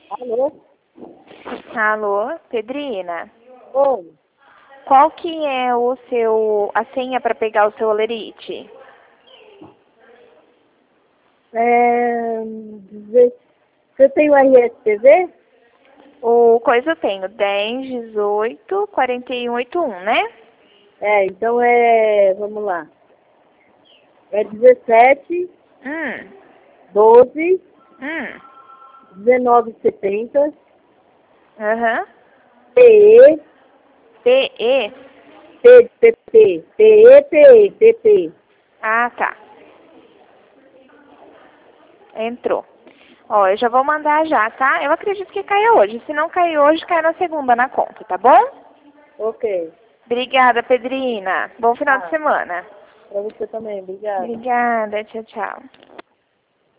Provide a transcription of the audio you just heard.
Alô? Alô, Pedrina? Oi. Qual que é a senha para pegar o seu olerite? Você tem o RSTV? O coisa eu tenho 10, 18, 41, 81, né? Então vamos lá. É 17, Hum, 12, hum, 19, 70, aham. PE, PE? PP, PE, PE, PP. Ah, tá. Entrou. Ó, eu já vou mandar já, tá? Eu acredito que caia hoje. Se não cair hoje, cai na segunda na conta, tá bom? Ok. Obrigada, Pedrina. Bom final de Ah, semana. pra você também, obrigada. Obrigada. Tchau, tchau.